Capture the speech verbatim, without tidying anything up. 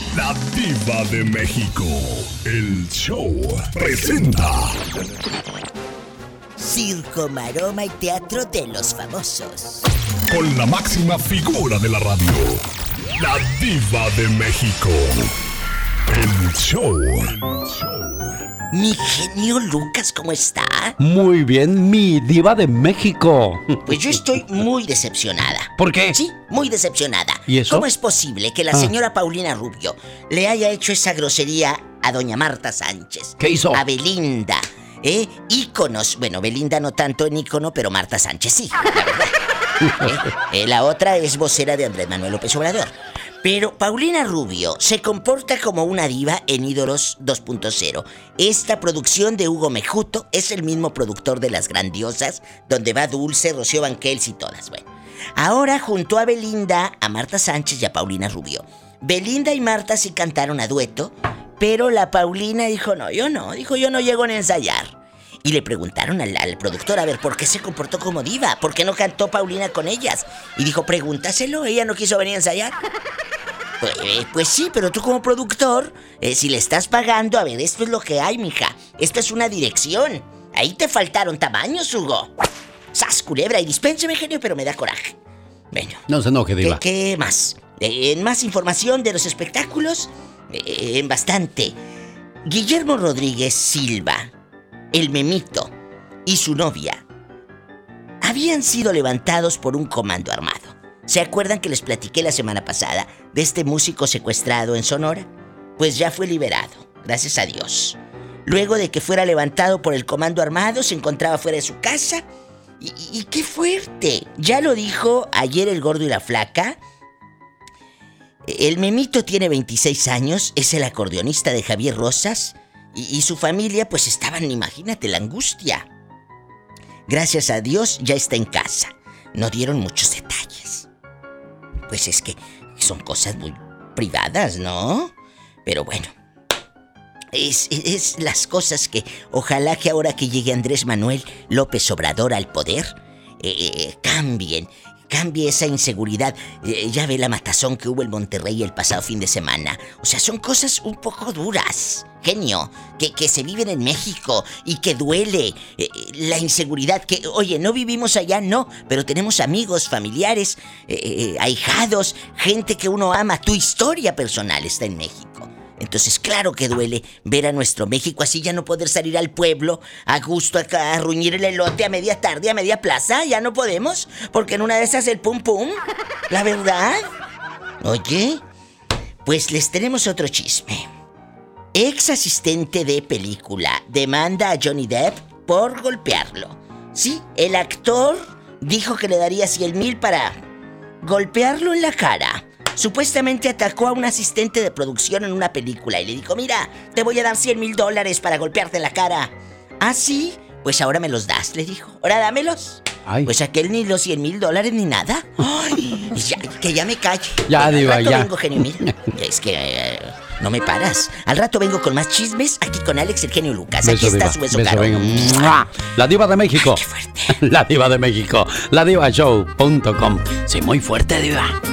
La Diva de México. El show presenta Circo, maroma y teatro de los famosos. Con la máxima figura de la radio, la Diva de México. El show. El show. Mi genio Lucas, ¿cómo está? Muy bien, mi Diva de México. Pues yo estoy muy decepcionada. ¿Por qué? Sí, muy decepcionada. ¿Y eso? ¿Cómo es posible que la Ah. señora Paulina Rubio le haya hecho esa grosería a doña Marta Sánchez? ¿Qué hizo? A Belinda, ¿eh? Íconos. Bueno, Belinda no tanto en ícono, pero Marta Sánchez sí, la verdad. ¿Eh? Eh, la otra es vocera de Andrés Manuel López Obrador. Pero Paulina Rubio se comporta como una diva en Ídolos dos punto cero. Esta producción de Hugo Mejuto es el mismo productor de Las Grandiosas, donde va Dulce, Rocío Banquels y todas. Bueno, ahora juntó a Belinda, a Marta Sánchez y a Paulina Rubio. Belinda y Marta sí cantaron a dueto, pero la Paulina dijo, no, yo no, dijo, yo no llego ni a ensayar. Y le preguntaron al, al productor, a ver, ¿por qué se comportó como diva? ¿Por qué no cantó Paulina con ellas? Y dijo, pregúntaselo, ella no quiso venir a ensayar. Pues, eh, pues sí, pero tú como productor, eh, si le estás pagando, a ver, esto es lo que hay, mija. Esto es una dirección. Ahí te faltaron tamaños, Hugo. ¡Sas, culebra! Y dispénseme, genio, pero me da coraje. Bueno. No se enoje, Diva. ¿Qué, qué más? Eh, en más información de los espectáculos, eh, en bastante. Guillermo Rodríguez Silva, el Memito, y su novia habían sido levantados por un comando armado. ¿Se acuerdan que les platiqué la semana pasada de este músico secuestrado en Sonora? Pues ya fue liberado, gracias a Dios. Luego de que fuera levantado por el comando armado, se encontraba fuera de su casa. Y, y, y qué fuerte. Ya lo dijo ayer el Gordo y la Flaca. El Memito tiene veintiséis años, es el acordeonista de Javier Rosas. Y, y su familia, pues estaban, imagínate, la angustia. Gracias a Dios ya está en casa. No dieron muchos detalles. Pues es que son cosas muy privadas, ¿no? Pero bueno, es, es, es las cosas que ojalá que ahora que llegue Andrés Manuel López Obrador al poder, eh, eh, cambien, cambie esa inseguridad. Eh, ya ve la matazón que hubo en Monterrey el pasado fin de semana. O sea, son cosas un poco duras, genio, que, que se viven en México y que duele. Eh, la inseguridad que, oye, no vivimos allá, no, pero tenemos amigos, familiares, eh, eh, ahijados, gente que uno ama. Tu historia personal está en México. Entonces, claro que duele ver a nuestro México así, ya no poder salir al pueblo a gusto acá, a ruñir el elote a media tarde, a media plaza. Ya no podemos, porque en una de esas el pum pum. La verdad. Oye, pues les tenemos otro chisme. Ex asistente de película demanda a Johnny Depp por golpearlo. Sí, el actor dijo que le daría cien mil para golpearlo en la cara. Supuestamente atacó a un asistente de producción en una película y le dijo, mira, te voy a dar cien mil dólares para golpearte en la cara. ¿Ah, sí? Pues ahora me los das, le dijo. Ahora dámelos. Ay. Pues aquel ni los cien mil dólares ni nada. Ay, ya, que ya me calle. Ya, Al Diva, rato ya. vengo, genio, mira. Es que eh, no me paras. Al rato vengo con más chismes aquí con Alex, el genio Lucas. Beso, aquí está Diva. su beso, Beso, caro. venga. La Diva de México. Ay, qué fuerte. La Diva de México. La Diva Show punto com. Sí, muy fuerte, Diva.